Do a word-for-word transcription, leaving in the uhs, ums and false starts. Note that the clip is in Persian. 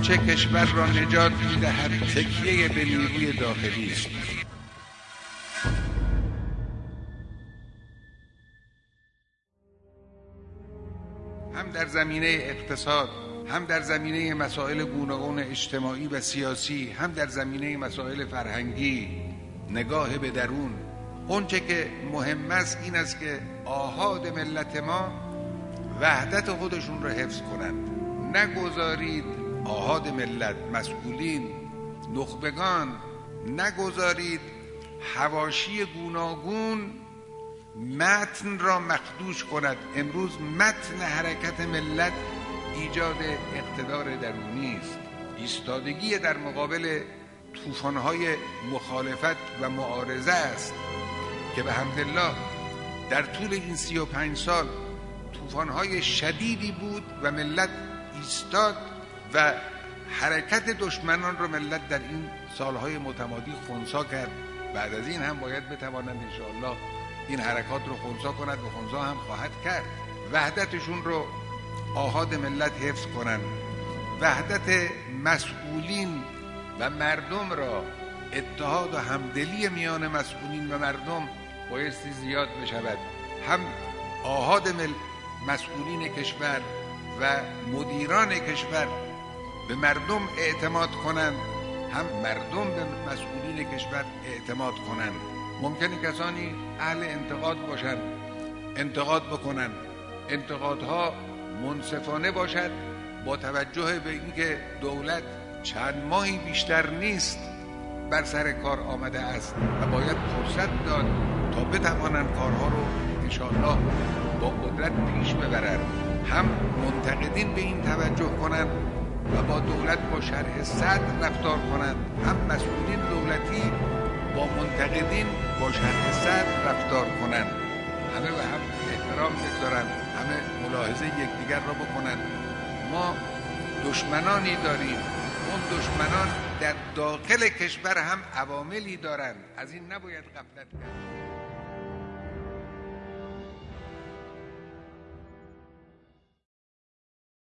آنچه کشور را نجات می‌دهد تکیه به نیروی داخلی است. هم در زمینه اقتصاد، هم در زمینه مسائل گوناگون اجتماعی و سیاسی، هم در زمینه مسائل فرهنگی، نگاه به درون. اونچه که مهم است این است که آحاد ملت ما وحدت خودشون را حفظ کنند. نگذارید آحاد ملت، مسئولین، نخبگان، نگذارید حواشی گوناگون متن را مخدوش کند. امروز متن حرکت ملت ایجاد اقتدار درونی است، ایستادگی در مقابل طوفان‌های مخالفت و معارضه است که به حمدالله در طول این سی و پنج سال طوفان‌های شدیدی بود و ملت ایستاد و حرکت دشمنان را ملت در این سالهای متمادی خنثی کرد. بعد از این هم باید بتوانند انشاءالله این حرکات رو خنثی کند و خنثی هم خواهد کرد. وحدتشون رو آحاد ملت حفظ کنند. وحدت مسئولین و مردم را، اتحاد و همدلی میان مسئولین و مردم بایستی زیاد بشود. هم آحاد مسئولین کشور و مدیران کشور به مردم اعتماد کنند، هم مردم به مسئولین کشور اعتماد کنند. ممکنه کسانی اهل انتقاد باشند، انتقاد بکنند، انتقادها منصفانه باشد، با توجه به اینکه دولت چند ماهی بیشتر نیست بر سر کار آمده است و باید فرصت داد تا بتوانند کارها رو انشاءالله با قدرت پیش ببرند. هم منتقدین به این توجه کنند و با دولت با شرح صدر رفتار کنند، هم مسئولین دولتی با منتقدین با شرح صدر رفتار کنند. همه به هم احترام بگذارند، همه ملاحظه یکدیگر را بکنند. ما دشمنانی داریم، اون دشمنان در داخل کشور هم عواملی دارند، از این نباید غفلت کرد.